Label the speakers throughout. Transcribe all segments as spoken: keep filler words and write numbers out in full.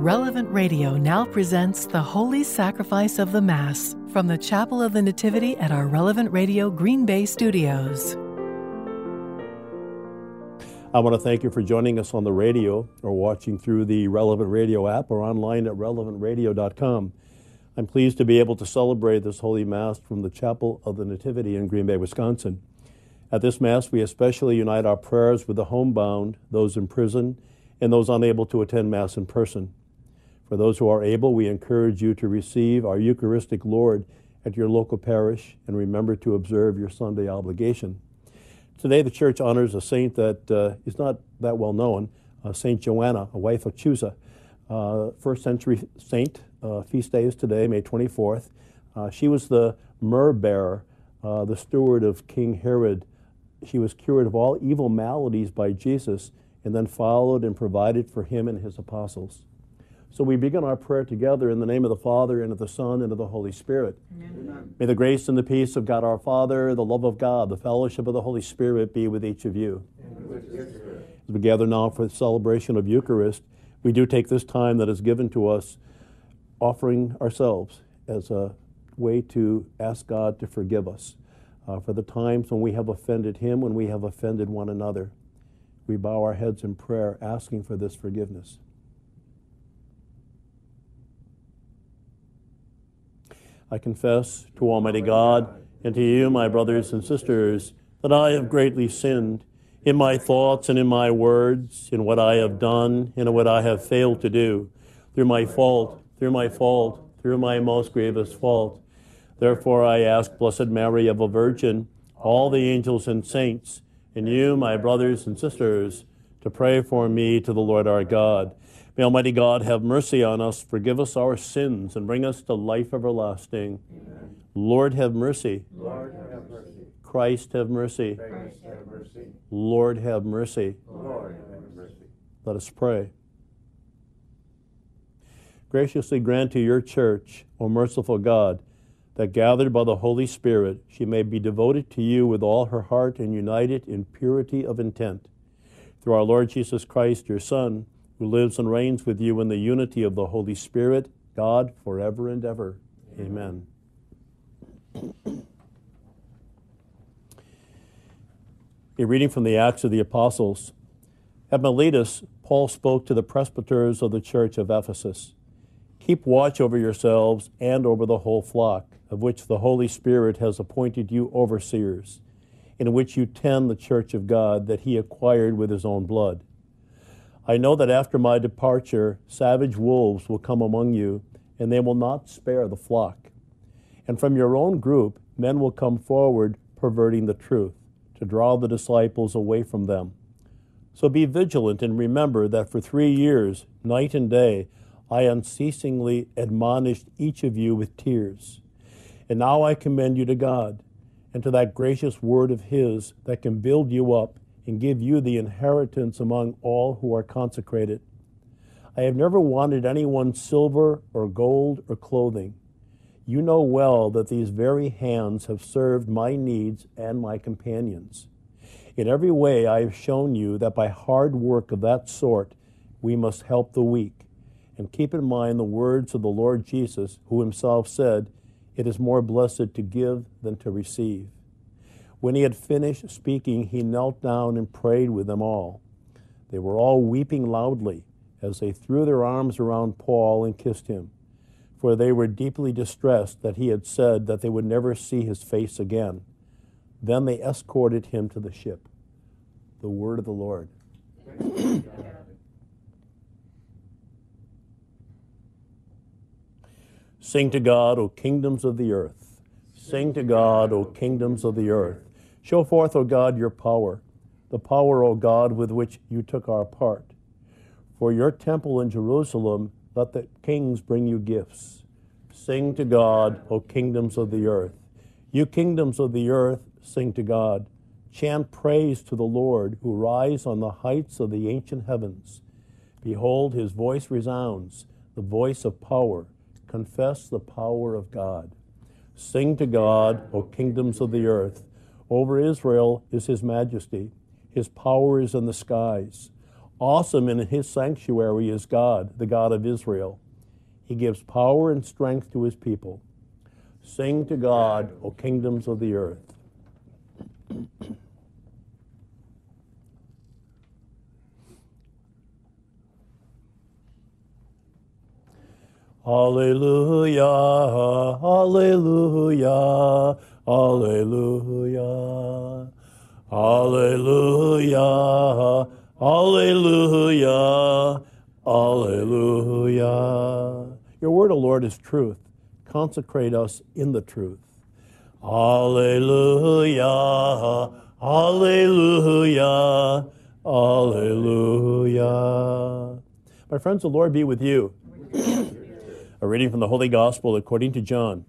Speaker 1: Relevant Radio now presents the Holy Sacrifice of the Mass from the Chapel of the Nativity at our Relevant Radio Green Bay studios.
Speaker 2: I want to thank you for joining us on the radio or watching through the Relevant Radio app or online at relevant radio dot com. I'm pleased to be able to celebrate this Holy Mass from the Chapel of the Nativity in Green Bay, Wisconsin. At this Mass, we especially unite our prayers with the homebound, those in prison, and those unable to attend Mass in person. For those who are able, we encourage you to receive our Eucharistic Lord at your local parish and remember to observe your Sunday obligation. Today, the Church honors a saint that uh, is not that well known, uh, Saint Joanna, a wife of Chuza. Uh, first century saint, uh, feast day is today, May twenty-fourth. Uh, she was the myrrh bearer, uh, the steward of King Herod. She was cured of all evil maladies by Jesus and then followed and provided for him and his apostles. So we begin our prayer together in the name of the Father, and of the Son, and of the Holy Spirit. Amen. May the grace and the peace of God our Father, the love of God, the fellowship of the Holy Spirit be with each of you. And with your spirit. As we gather now for the celebration of Eucharist, we do take this time that is given to us, offering ourselves as a way to ask God to forgive us uh, for the times when we have offended Him, when we have offended one another. We bow our heads in prayer, asking for this forgiveness. I confess to Almighty God and to you, my brothers and sisters, that I have greatly sinned in my thoughts and in my words, in what I have done and in what I have failed to do, through my fault, through my fault, through my most grievous fault. Therefore I ask Blessed Mary, ever Virgin, all the angels and saints, and you, my brothers and sisters, to pray for me to the Lord our God. May Almighty God have mercy on us, forgive us our sins, and bring us to life everlasting. Amen. Lord, have mercy. Lord, have mercy. Christ, have mercy. Christ, have mercy. Lord, have mercy. Lord, have mercy. Let us pray. Graciously grant to your church, O merciful God, that gathered by the Holy Spirit, she may be devoted to you with all her heart and united in purity of intent. Through our Lord Jesus Christ, your Son, who lives and reigns with you in the unity of the Holy Spirit, God, forever and ever. Amen. A reading from the Acts of the Apostles. At Miletus, Paul spoke to the presbyters of the church of Ephesus. Keep watch over yourselves and over the whole flock, of which the Holy Spirit has appointed you overseers, in which you tend the church of God that he acquired with his own blood. I know that after my departure, savage wolves will come among you, and they will not spare the flock. And from your own group, men will come forward, perverting the truth, to draw the disciples away from them. So be vigilant and remember that for three years, night and day, I unceasingly admonished each of you with tears. And now I commend you to God, and to that gracious word of his that can build you up and give you the inheritance among all who are consecrated. I have never wanted anyone's silver or gold or clothing. You know well that these very hands have served my needs and my companions. In every way I have shown you that by hard work of that sort we must help the weak. And keep in mind the words of the Lord Jesus, who himself said, "It is more blessed to give than to receive." When he had finished speaking, he knelt down and prayed with them all. They were all weeping loudly as they threw their arms around Paul and kissed him, for they were deeply distressed that he had said that they would never see his face again. Then they escorted him to the ship. The word of the Lord. Sing to God, O kingdoms of the earth. Sing to God, O kingdoms of the earth. Show forth, O God, your power, the power, O God, with which you took our part. For your temple in Jerusalem, let the kings bring you gifts. Sing to God, O kingdoms of the earth. You kingdoms of the earth, sing to God. Chant praise to the Lord, who rise on the heights of the ancient heavens. Behold, his voice resounds, the voice of power. Confess the power of God. Sing to God, O kingdoms of the earth. Over Israel is his majesty. His power is in the skies. Awesome in his sanctuary is God, the God of Israel. He gives power and strength to his people. Sing to God, O kingdoms of the earth. Hallelujah, hallelujah, hallelujah, hallelujah, hallelujah, hallelujah. Your word, O Lord, is truth. Consecrate us in the truth. Hallelujah, hallelujah, hallelujah. My friends, the Lord be with you. A reading from the Holy Gospel according to John.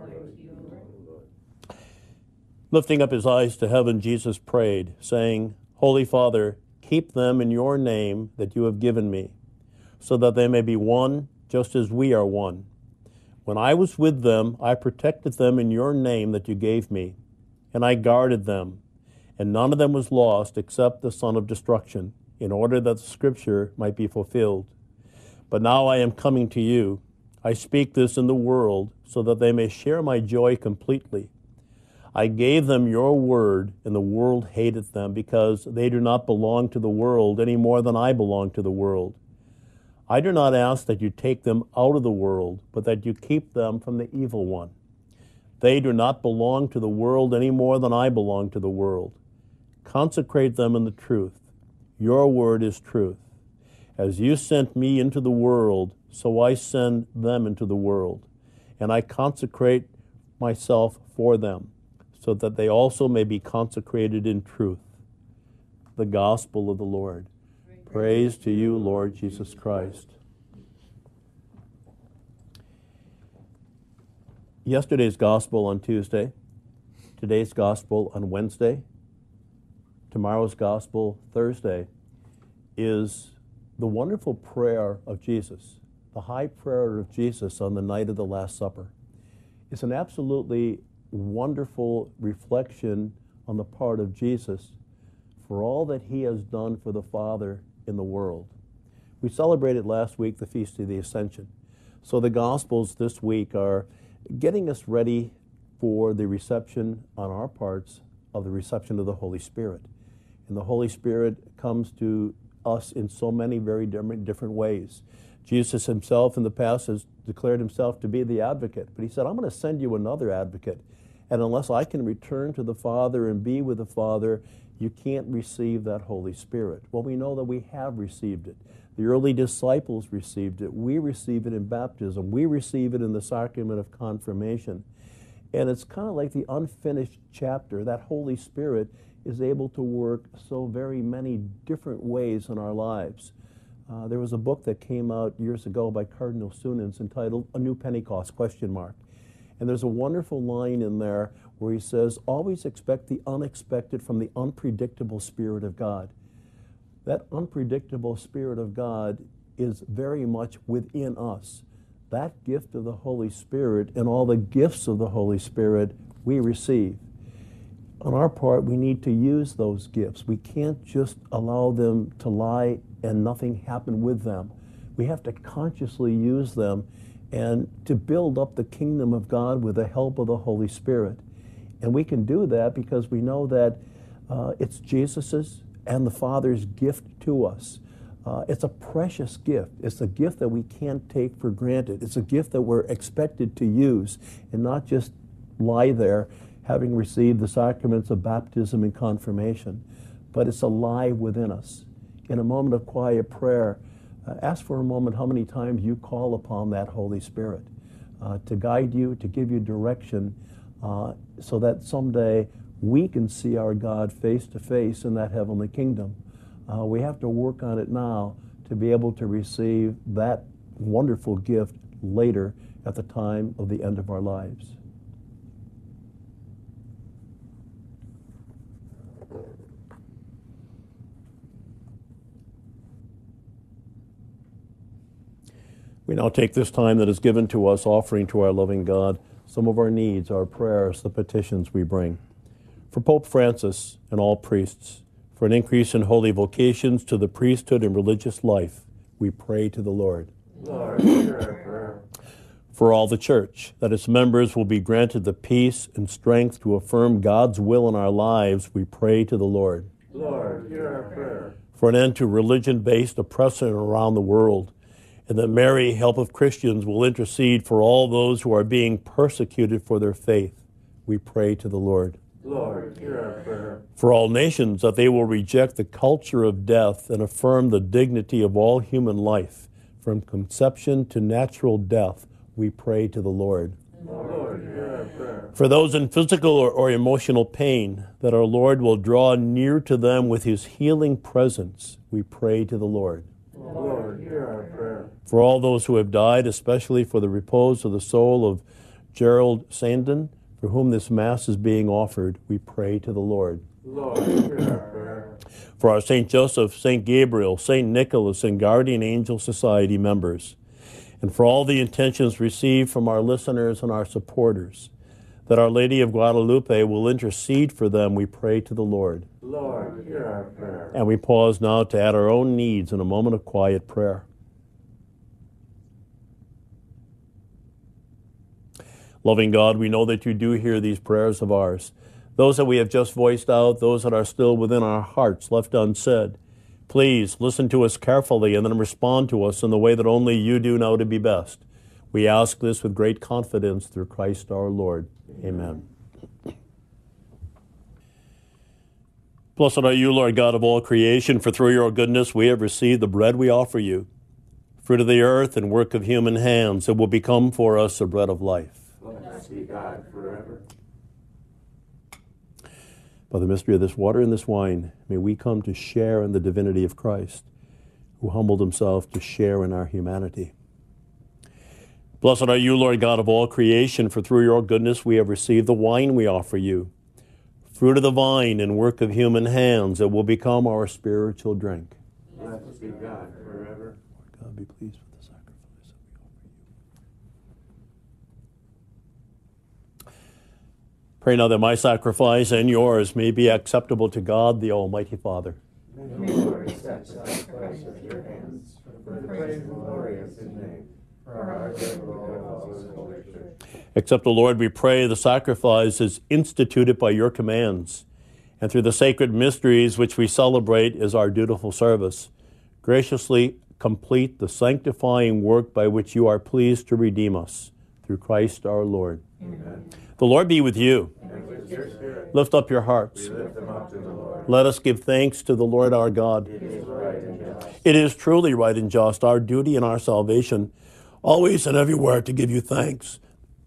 Speaker 2: Lifting up his eyes to heaven, Jesus prayed, saying, Holy Father, keep them in your name that you have given me, so that they may be one, just as we are one. When I was with them, I protected them in your name that you gave me, and I guarded them, and none of them was lost except the son of destruction, in order that the scripture might be fulfilled. But now I am coming to you. I speak this in the world so that they may share my joy completely. I gave them your word, and the world hated them because they do not belong to the world any more than I belong to the world. I do not ask that you take them out of the world, but that you keep them from the evil one. They do not belong to the world any more than I belong to the world. Consecrate them in the truth. Your word is truth. As you sent me into the world, so I send them into the world, and I consecrate myself for them, so that they also may be consecrated in truth. The gospel of the Lord. Praise to you, Lord Jesus Christ. Yesterday's gospel on Tuesday, today's gospel on Wednesday, tomorrow's gospel Thursday is the wonderful prayer of Jesus, the high prayer of Jesus on the night of the Last Supper. It's an absolutely wonderful reflection on the part of Jesus for all that he has done for the Father in the world. We celebrated last week the Feast of the Ascension. So the Gospels this week are getting us ready for the reception on our parts of the reception of the Holy Spirit. And the Holy Spirit comes to us in so many very different, different ways. Jesus himself in the past has declared himself to be the advocate, but he said, I'm going to send you another advocate. And unless I can return to the Father and be with the Father, you can't receive that Holy Spirit. Well, we know that we have received it. The early disciples received it. We receive it in baptism. We receive it in the sacrament of confirmation. And it's kind of like the unfinished chapter. That Holy Spirit is able to work so very many different ways in our lives. Uh, there was a book that came out years ago by Cardinal Sunens entitled A New Pentecost, question mark. And there's a wonderful line in there where he says, always expect the unexpected from the unpredictable Spirit of God. That unpredictable Spirit of God is very much within us. That gift of the Holy Spirit and all the gifts of the Holy Spirit we receive. On our part, we need to use those gifts. We can't just allow them to lie and nothing happen with them. We have to consciously use them and to build up the kingdom of God with the help of the Holy Spirit. And we can do that because we know that uh, it's Jesus's and the Father's gift to us. Uh, it's a precious gift. It's a gift that we can't take for granted. It's a gift that we're expected to use and not just lie there having received the sacraments of baptism and confirmation, but it's alive within us. In a moment of quiet prayer, uh, ask for a moment how many times you call upon that Holy Spirit uh, to guide you, to give you direction, uh, so that someday we can see our God face to face in that heavenly kingdom. Uh, we have to work on it now to be able to receive that wonderful gift later at the time of the end of our lives. We now take this time that is given to us, offering to our loving God some of our needs, our prayers, the petitions we bring. For Pope Francis and all priests, For an increase in holy vocations to the priesthood and religious life, we pray to the Lord.
Speaker 3: Lord, hear our prayer.
Speaker 2: For all the church, that its members will be granted the peace and strength to affirm God's will in our lives, we pray to the Lord.
Speaker 3: Lord, hear our prayer.
Speaker 2: For an end to religion-based oppression around the world, and that Mary, help of Christians, will intercede for all those who are being persecuted for their faith, we pray to the Lord.
Speaker 3: Lord, hear our prayer.
Speaker 2: For all nations, that they will reject the culture of death and affirm the dignity of all human life, from conception to natural death, we pray to the Lord.
Speaker 3: Lord, hear our prayer.
Speaker 2: For those in physical or, or emotional pain, that our Lord will draw near to them with his healing presence, we pray to the Lord.
Speaker 3: Lord, hear our prayer.
Speaker 2: For all those who have died, especially for the repose of the soul of Gerald Sandin, for whom this Mass is being offered, we pray to the Lord.
Speaker 3: Lord, hear our prayer.
Speaker 2: For our Saint Joseph, Saint Gabriel, Saint Nicholas, and Guardian Angel Society members, and for all the intentions received from our listeners and our supporters, that Our Lady of Guadalupe will intercede for them, we pray to the Lord.
Speaker 3: Lord, hear our prayer.
Speaker 2: And we pause now to add our own needs in a moment of quiet prayer. Loving God, we know that you do hear these prayers of ours, those that we have just voiced out, those that are still within our hearts, left unsaid. Please listen to us carefully and then respond to us in the way that only you do know to be best. We ask this with great confidence through Christ our Lord. Amen. Blessed are you, Lord God of all creation, for through your goodness we have received the bread we offer you, fruit of the earth and work of human hands, that will become for us the bread of life.
Speaker 3: Blessed be God forever.
Speaker 2: By the mystery of this water and this wine, may we come to share in the divinity of Christ, who humbled himself to share in our humanity. Blessed are you, Lord God of all creation, for through your goodness we have received the wine we offer you, fruit of the vine and work of human hands, that will become our spiritual drink.
Speaker 3: Blessed be God forever.
Speaker 2: Lord God, be pleased with the sacrifice that we offer you. Pray now that my sacrifice and yours may be acceptable to God, the Almighty Father.
Speaker 3: May the Lord accept the sacrifice of your hands for the praise and glory of his name, for our good and the good of his holy church.
Speaker 2: Accept, O Lord, we pray, the sacrifices instituted by your commands, and through the sacred mysteries which we celebrate as our dutiful service, graciously complete the sanctifying work by which you are pleased to redeem us, through Christ our Lord.
Speaker 3: Amen.
Speaker 2: The Lord be with you.
Speaker 3: And with your spirit,
Speaker 2: Lift up your hearts.
Speaker 3: we lift them up to the Lord.
Speaker 2: Let us give thanks to the Lord our God.
Speaker 3: It is right and just.
Speaker 2: It is truly right and just, our duty and our salvation, always and everywhere to give you thanks.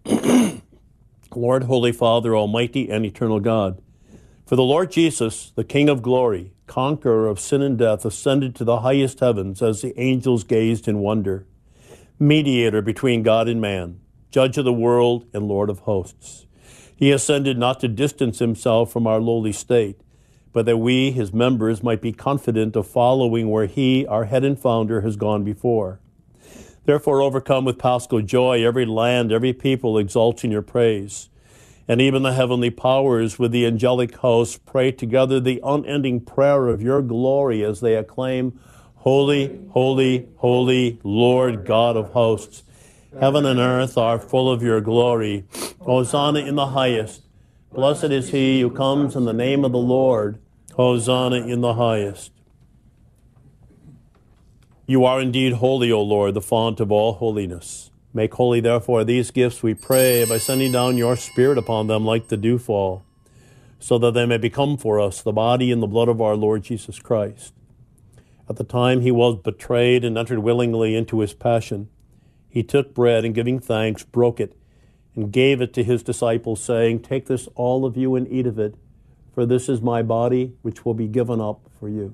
Speaker 2: Lord, Holy Father, Almighty and eternal God, for the Lord Jesus, the King of glory, conqueror of sin and death, ascended to the highest heavens as the angels gazed in wonder, mediator between God and man, judge of the world and Lord of hosts. He ascended not to distance himself from our lowly state, but that we, his members, might be confident of following where he, our head and founder, has gone before. Therefore, overcome with paschal joy, every land, every people exalts in your praise. And even the heavenly powers with the angelic hosts pray together the unending prayer of your glory as they acclaim, Holy, holy, holy, Lord God of hosts. Heaven and earth are full of your glory. Hosanna in the highest. Blessed is he who comes in the name of the Lord. Hosanna in the highest. You are indeed holy, O Lord, the font of all holiness. Make holy, therefore, these gifts, we pray, by sending down your Spirit upon them like the dewfall, so that they may become for us the body and the blood of our Lord Jesus Christ. At the time he was betrayed and entered willingly into his passion, he took bread and, giving thanks, broke it and gave it to his disciples, saying, Take this, all of you, and eat of it, for this is my body, which will be given up for you.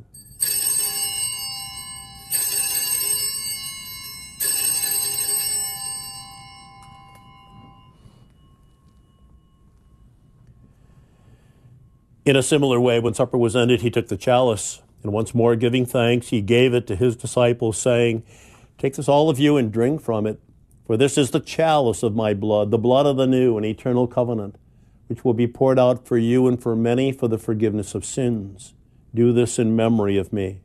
Speaker 2: In a similar way, when supper was ended, he took the chalice, and once more giving thanks, he gave it to his disciples, saying, Take this, all of you, and drink from it, for this is the chalice of my blood, the blood of the new and eternal covenant, which will be poured out for you and for many for the forgiveness of sins. Do this in memory of me.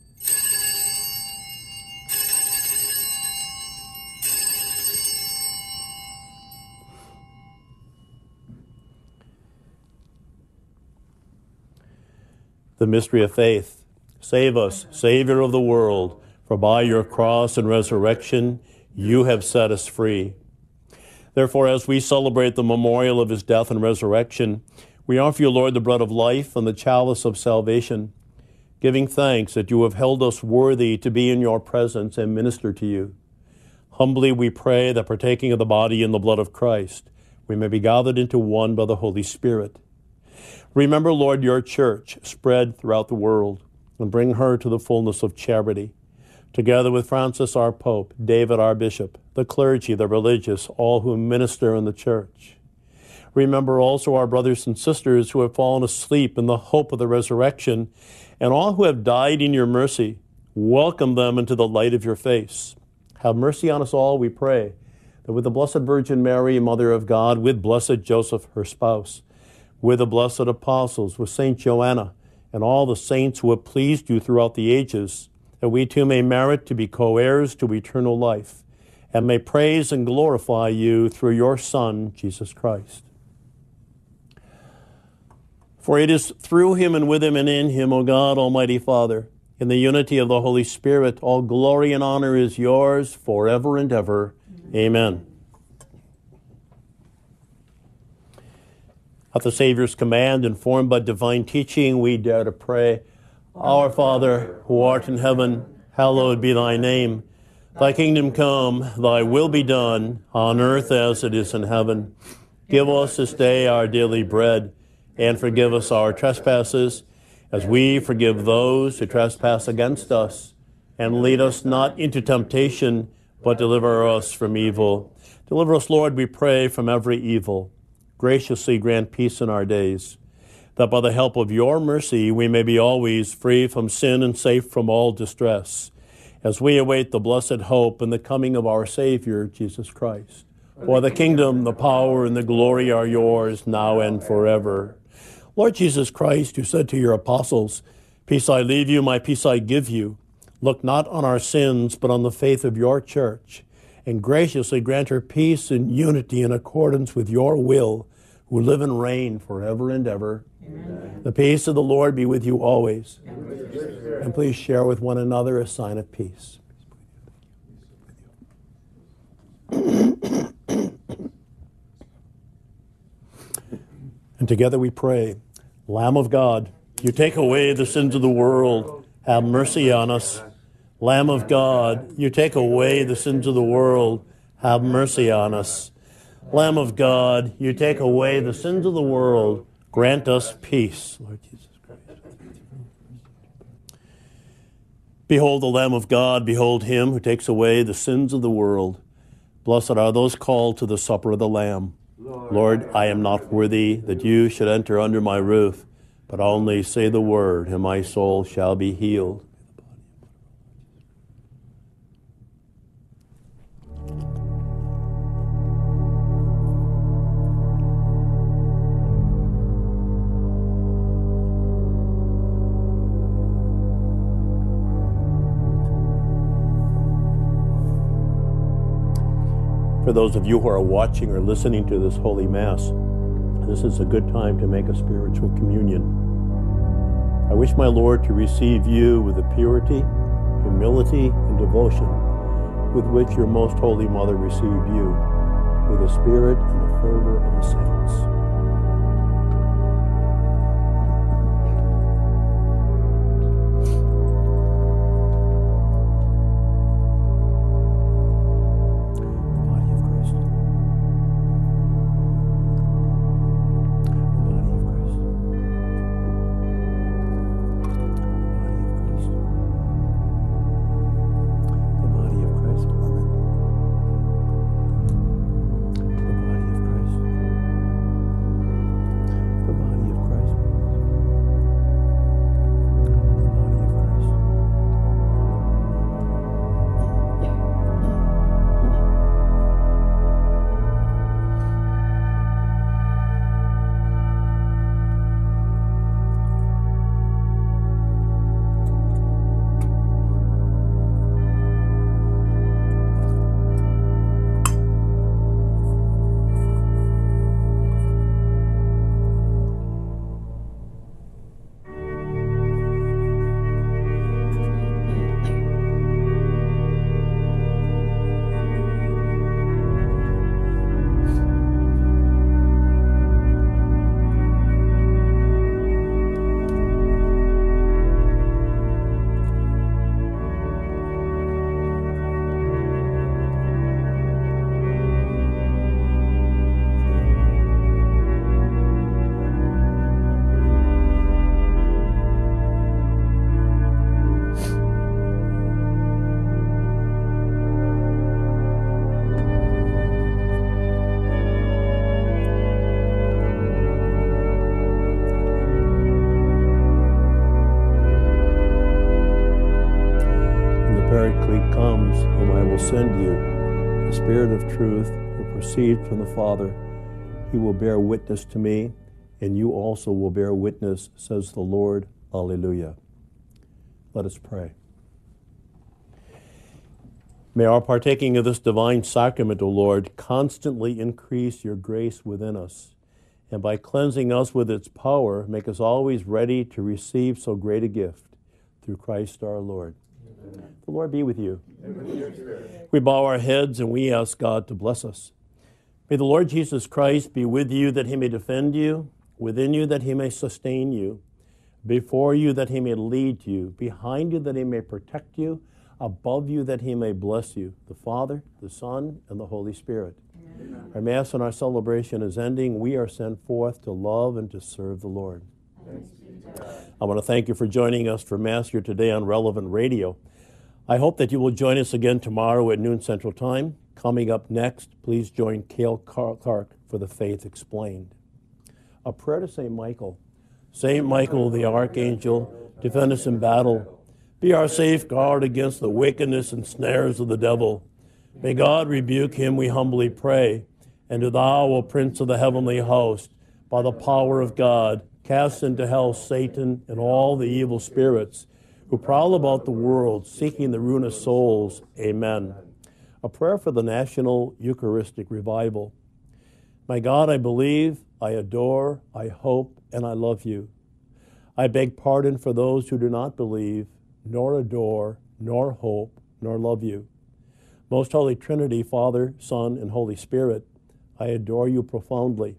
Speaker 2: The mystery of faith. Save us, Savior of the world, for by your cross and resurrection you have set us free. Therefore, as we celebrate the memorial of his death and resurrection, we offer you, Lord, the bread of life and the chalice of salvation, giving thanks that you have held us worthy to be in your presence and minister to you. Humbly we pray that, partaking of the body and the blood of Christ, we may be gathered into one by the Holy Spirit. Remember, Lord, your church spread throughout the world, and bring her to the fullness of charity. Together with Francis, our Pope, David, our Bishop, the clergy, the religious, all who minister in the church. Remember also our brothers and sisters who have fallen asleep in the hope of the resurrection, and all who have died in your mercy. Welcome them into the light of your face. Have mercy on us all, we pray, that with the Blessed Virgin Mary, Mother of God, with blessed Joseph, her spouse, with the blessed apostles, with Saint Joanna, and all the saints who have pleased you throughout the ages, that we too may merit to be co-heirs to eternal life, and may praise and glorify you through your Son, Jesus Christ. For it is through him and with him and in him, O God, Almighty Father, in the unity of the Holy Spirit, all glory and honor is yours forever and ever. Amen. At the Savior's command, informed by divine teaching, we dare to pray, Our Father, who art in heaven, hallowed be thy name. Thy kingdom come, thy will be done, on earth as it is in heaven. Give us this day our daily bread, and forgive us our trespasses, as we forgive those who trespass against us. And lead us not into temptation, but deliver us from evil. Deliver us, Lord, we pray, from every evil. Graciously grant peace in our days, that by the help of your mercy we may be always free from sin and safe from all distress, as we await the blessed hope and the coming of our Savior, Jesus Christ. For the kingdom, the power, and the glory are yours, now and forever. Lord Jesus Christ, who said to your apostles, Peace I leave you, my peace I give you, look not on our sins, but on the faith of your church, and graciously grant her peace and unity in accordance with your will, who live and reign forever and ever. Amen. The peace of the Lord be with you always. And, with your spirit. And please share with one another a sign of peace. And together we pray, Lamb of God, you take away the sins of the world, have mercy on us. Lamb of God, you take away the sins of the world, have mercy on us. Lamb of God, you take away the sins of the world, grant us peace. Lord Jesus Christ. Behold the Lamb of God, behold him who takes away the sins of the world. Blessed are those called to the supper of the Lamb. Lord, Lord, I am not worthy that you should enter under my roof, but only say the word, and my soul shall be healed. For those of you who are watching or listening to this Holy Mass, this is a good time to make a spiritual communion. I wish my Lord to receive you with the purity, humility, and devotion with which your most holy Mother received you, with the spirit and the fervor of the saints. Paraclete comes, whom I will send you, the Spirit of truth, who proceeds from the Father. He will bear witness to me, and you also will bear witness, says the Lord. Alleluia. Let us pray. May our partaking of this divine sacrament, O Lord, constantly increase your grace within us, and by cleansing us with its power, make us always ready to receive so great a gift. Through Christ our Lord. Amen. The Lord be with you. And with your spirit. We bow our heads and we ask God to bless us. May the Lord Jesus Christ be with you, that he may defend you, within you that he may sustain you, before you that he may lead you, behind you that he may protect you, above you that he may bless you, the Father, the Son, and the Holy Spirit. Amen. Our Mass and our celebration is ending. We are sent forth to love and to serve the Lord. Thanks be to God. I want to thank you for joining us for Mass here today on Relevant Radio. I hope that you will join us again tomorrow at noon Central Time. Coming up next, please join Cale Clark for the Faith Explained. A prayer to Saint Michael. Saint Michael, the Archangel, defend us in battle. Be our safeguard against the wickedness and snares of the devil. May God rebuke him, we humbly pray. And do thou, O Prince of the heavenly host, by the power of God, cast into hell Satan and all the evil spirits who prowl about the world, seeking the ruin of souls. Amen. A prayer for the National Eucharistic Revival. My God, I believe, I adore, I hope, and I love you. I beg pardon for those who do not believe, nor adore, nor hope, nor love you. Most Holy Trinity, Father, Son, and Holy Spirit, I adore you profoundly.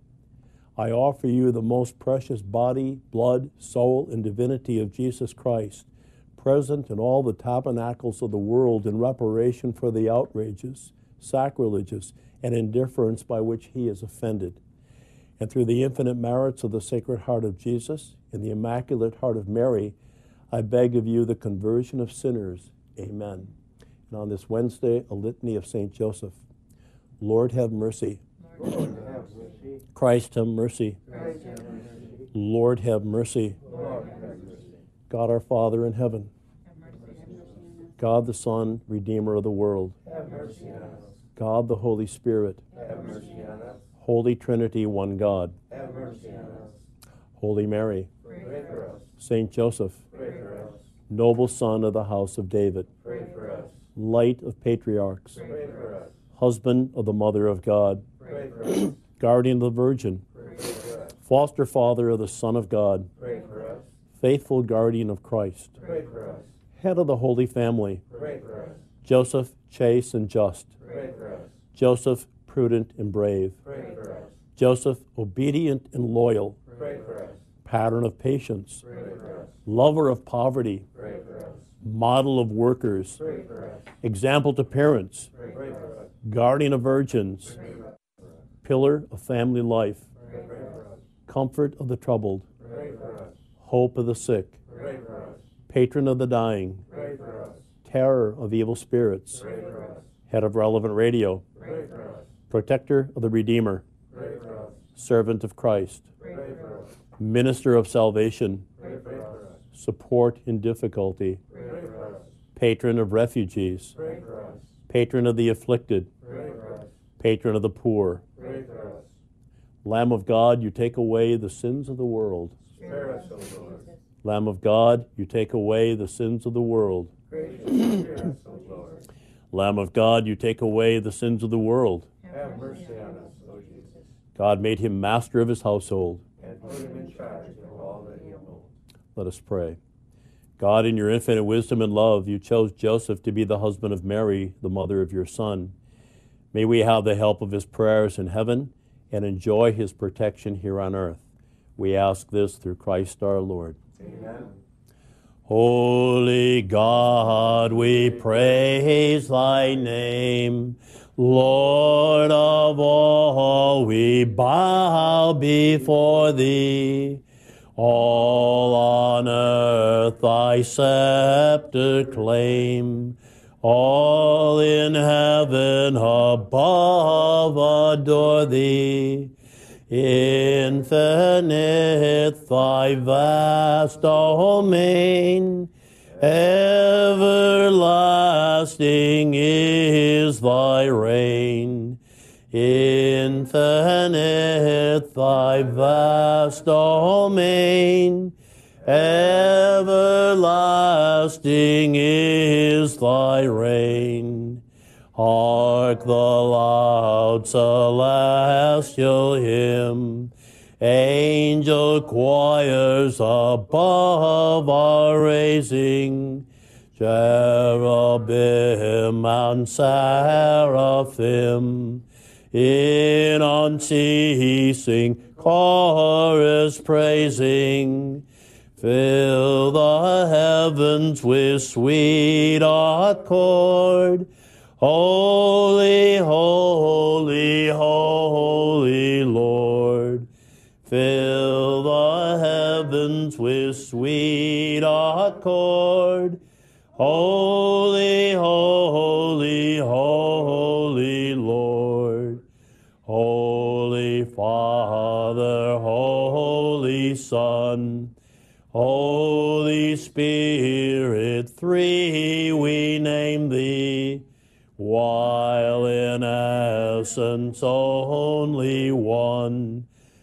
Speaker 2: I offer you the most precious body, blood, soul, and divinity of Jesus Christ, present in all the tabernacles of the world in reparation for the outrages, sacrileges, and indifference by which he is offended. And through the infinite merits of the Sacred Heart of Jesus and the Immaculate Heart of Mary, I beg of you the conversion of sinners. Amen. And on this Wednesday, a litany of Saint Joseph. Lord, have mercy.
Speaker 3: Lord, have mercy.
Speaker 2: Christ, have mercy.
Speaker 3: Christ, have mercy.
Speaker 2: Lord, have mercy.
Speaker 3: Lord, have mercy.
Speaker 2: God our Father in heaven,
Speaker 4: Have mercy on us.
Speaker 2: God the Son, Redeemer of the world,
Speaker 3: Have mercy on us.
Speaker 2: God the Holy Spirit,
Speaker 3: Have mercy on us.
Speaker 2: Holy Trinity, one God,
Speaker 3: Have mercy on us.
Speaker 2: Holy Mary,
Speaker 3: Pray for us.
Speaker 2: Saint Joseph,
Speaker 3: Pray for us.
Speaker 2: noble Son of the house of David,
Speaker 3: Pray for us.
Speaker 2: light of patriarchs,
Speaker 3: Pray for us.
Speaker 2: husband of the Mother of God,
Speaker 3: Pray for us.
Speaker 2: guardian of the Virgin,
Speaker 3: Pray for us.
Speaker 2: foster father of the Son of God,
Speaker 3: Pray for us.
Speaker 2: faithful guardian of Christ,
Speaker 3: Pray for us.
Speaker 2: head of the Holy Family,
Speaker 3: Pray for us.
Speaker 2: Joseph, chaste and just,
Speaker 3: Pray for us.
Speaker 2: Joseph, prudent and brave,
Speaker 3: Pray for us.
Speaker 2: Joseph, obedient and loyal,
Speaker 3: Pray for us.
Speaker 2: pattern of patience,
Speaker 3: Pray for us.
Speaker 2: lover of poverty,
Speaker 3: Pray for us.
Speaker 2: model of workers,
Speaker 3: Pray for us.
Speaker 2: example to parents,
Speaker 3: Pray for us.
Speaker 2: guardian of virgins,
Speaker 3: Pray for us.
Speaker 2: pillar of family life,
Speaker 3: Pray for us.
Speaker 2: comfort of the troubled,
Speaker 3: Pray for us.
Speaker 2: hope of the sick,
Speaker 3: Pray for us.
Speaker 2: patron of the dying,
Speaker 3: Pray for us.
Speaker 2: terror of evil spirits,
Speaker 3: Pray for us.
Speaker 2: head of Relevant Radio,
Speaker 3: Pray for us.
Speaker 2: protector of the Redeemer,
Speaker 3: Pray for us.
Speaker 2: servant of Christ,
Speaker 3: Pray for us.
Speaker 2: minister of salvation,
Speaker 3: Pray for us.
Speaker 2: support in difficulty,
Speaker 3: Pray for us.
Speaker 2: patron of refugees,
Speaker 3: Pray for us.
Speaker 2: patron of the afflicted,
Speaker 3: Pray for us.
Speaker 2: patron of the poor.
Speaker 3: Pray for us.
Speaker 2: Lamb of God, you take away the sins of the world.
Speaker 3: Spare us, O Lord.
Speaker 2: Lamb of God, you take away the sins of the world.
Speaker 3: Graciously hear us, O Lord.
Speaker 2: Lamb of God, you take away the sins of the world.
Speaker 3: Have mercy on us, O Jesus,
Speaker 2: God made him master of his household.
Speaker 3: and put him in charge of all that he owns.
Speaker 2: Let us pray. God, in your infinite wisdom and love, you chose Joseph to be the husband of Mary, the mother of your Son. May we have the help of his prayers in heaven and enjoy his protection here on earth. We ask this through Christ our Lord.
Speaker 3: Amen.
Speaker 2: Holy God, we praise thy name. Lord of all, we bow before thee. All on earth thy scepter claim. All in heaven above adore thee. Infinite thy vast domain, Everlasting is thy reign, infinite thy vast domain. Everlasting is thy reign. Hark the loud celestial hymn, angel choirs above are raising, cherubim and seraphim in unceasing chorus praising. Fill the heavens with sweet accord. Holy, holy, holy Lord. Fill the heavens with sweet accord. Holy, holy, holy Lord. Holy Father, Holy Son, Holy Spirit, three we name thee, while in essence only one.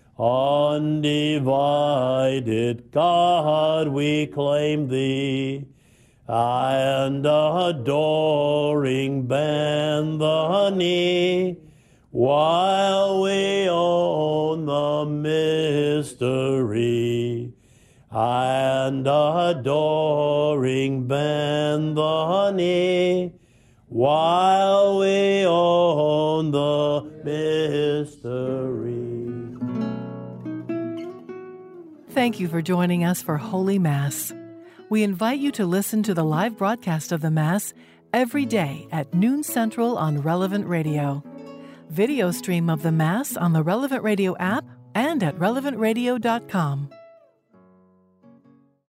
Speaker 2: Undivided God, we claim thee, and adoring bend the knee, while we own the mystery, and adoring bend the knee, while we own the mystery.
Speaker 1: Thank you for joining us for Holy Mass. We invite you to listen to the live broadcast of the Mass every day at noon Central on Relevant Radio. Video stream of the Mass on the Relevant Radio app and at relevant radio dot com.